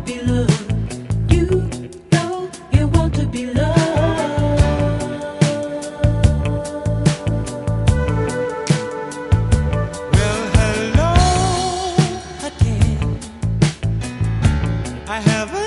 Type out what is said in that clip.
be loved. You know you want to be loved. Well, hello again. I haven't